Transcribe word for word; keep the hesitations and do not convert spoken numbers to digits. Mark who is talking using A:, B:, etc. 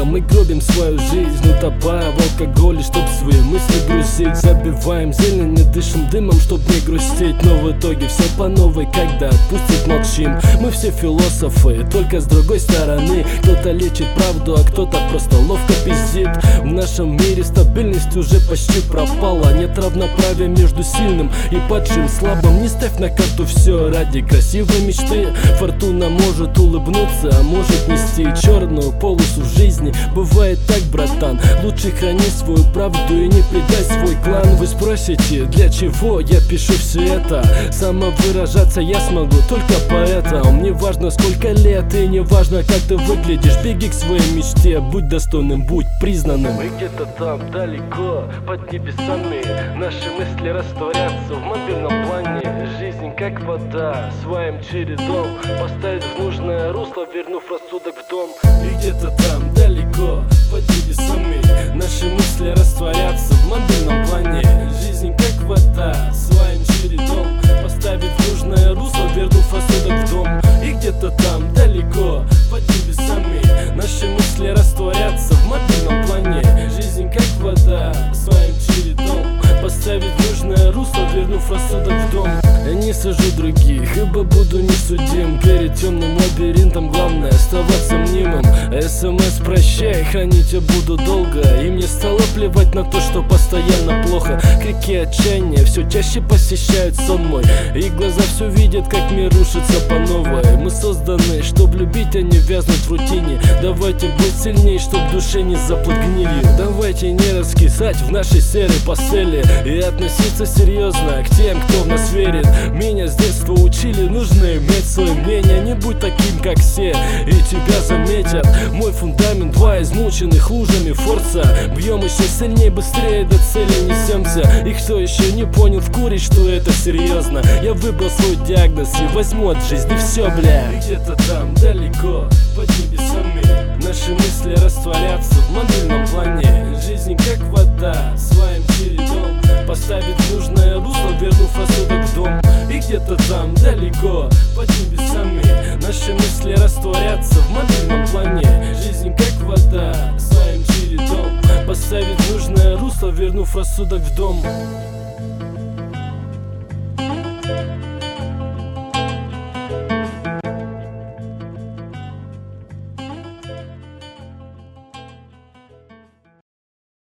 A: Мы гробим свою жизнь, утопая в алкоголе, чтоб свои мысли грузить. Забиваем зелень, не дышим дымом, чтоб не грустить. Но в итоге все по новой, когда отпустить молчим. Мы все философы, только с другой стороны. Кто-то лечит правду, а кто-то просто ловко пиздит. В нашем мире стабильность уже почти пропала. Нет равноправия между сильным и падшим слабым. Не ставь на карту все ради красивой мечты. Фортуна может улыбнуться, а может нести черную полосу в жизни. Бывает так, братан, лучше храни свою правду и не предай свой клан. Вы спросите, для чего я пишу все это? Самовыражаться я смогу только поэтому. Мне важно, сколько лет, и не важно, как ты выглядишь. Беги к своей мечте, будь достойным, будь признанным.
B: Мы где-то там, далеко, под небесами. Наши мысли растворятся в мобильном плане. Жизнь как вода, своим чередом поставить в нужное русло, вернув рассудок в дом.
A: И где-то там, далеко, под небесами. Наши мысли растворятся в мобильном плане. Жизнь как вода, своим чередом поставить в нужное русло, вернув рассудок в дом. И где-то там, далеко, под небесами. Наши мысли растворятся в мобильном плане. Жизнь как вода, своим чередом поставить в нужное русло, вернув рассудок в дом. Я не сужу других, ибо буду не судим. Перед темным лабиринтом главное оставаться мнимым. СМС прощай, хранить я буду долго. И мне стало плевать на то, что постоянно плохо. Крики отчаяния все чаще посещают сон мой. И глаза все видят, как мир рушится по новой. Мы созданы, чтоб любить, а не вязнуть в рутине. Давайте быть сильней, чтоб в душе не заплыть гнилью. Давайте не раскисать в нашей серой постели и относиться серьезно к тем, кто в нас верит. Меня с детства учили, нужно иметь свое мнение. Не будь таким, как все, и тебя заметят. Мой фундамент, два измученных лужами форса. Бьем еще сильнее, быстрее до цели несемся. И кто еще не понял в куре, что это серьезно? Я выбрал свой диагноз и возьму от жизни все, бля. И где-то там, далеко, под небесами. Наши мысли растворятся в мобильном плане. Жизнь как вода, своим чередом поставить в нужное русло, вернув рассудок в дом. И где-то там, далеко, под небесами. Наши мысли растворятся в мобильном плане. Жизнь как вода, своим чередом поставить в нужное русло, вернув рассудок в дом.